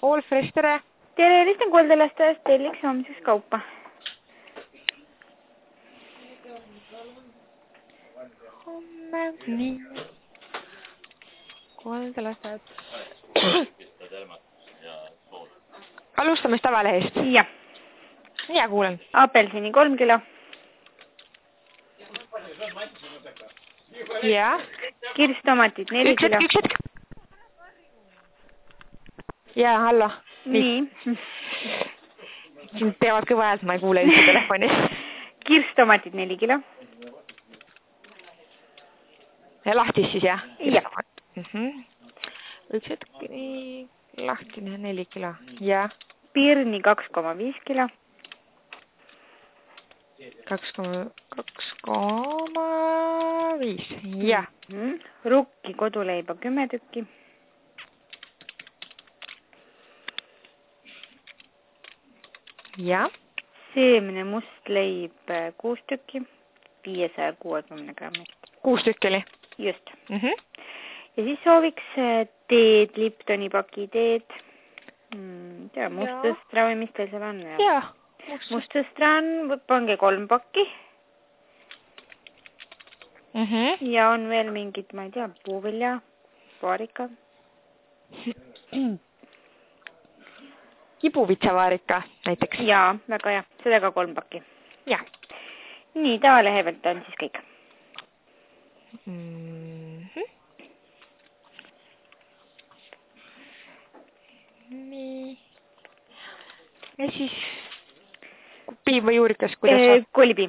All Fresh, tere! Tere, helistan Koldelastajast telliks homseks kaupa. Homme, nii. Koldelastajad. Alustame tavalehest. Jah. Ja kuulen. Apelsini 3 kilo. Ja. Kirstomatid 4 kilo. Üks hetk. Ja, hallo. Nii. Siin teevad kõva häält, ma ei kuule üldse telefonis. Kirstomatid 4 kilo. Ja lahtis siis, jah? Jah. Üks hetk, nii, lahtine 4 kilo. Ja. Pirni 2,5 kilo. 2,5. Ja. Rukki koduleiba 10 tükki. Ja. Seemne mustleib 6 tükki. 560 grammist. 6 tükki oli? Just. Ja siis sooviks teed, Liptoni paki teed. Mustsõstra või mis teil seal on? Jaa. Mustsõstra on, pange 3 pakki. Ja on veel mingid, ma ei tea, puuvilja, vaarika. Kibuvitsavaarika näiteks? Jaa, väga hea. Seda ka 3 pakki. Jah. Nii, tavalehe pealt on siis kõik. Nii. Ja siis piim või juurikas, kuidas on? Koolipiim.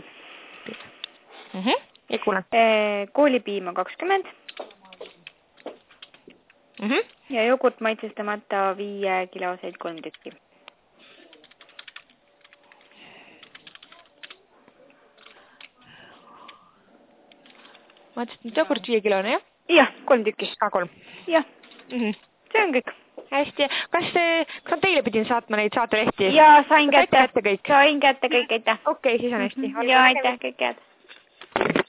Ei kuule. Koolipiim on 20. Ja jogurt maitsestamata 5 kiloseid 3 tükki. Ma ütlesin, et jogurt 5 kilone, jah? Jah, 3 tükki. 3. Jah, see on kõik. Hästi. Kas ma teile pidin saatma neid saatelehti? Jaa, sain kätte. Kõik? Sain kätte kõik, aitäh. Okei, siis on hästi. Ja aitäh, kõik head.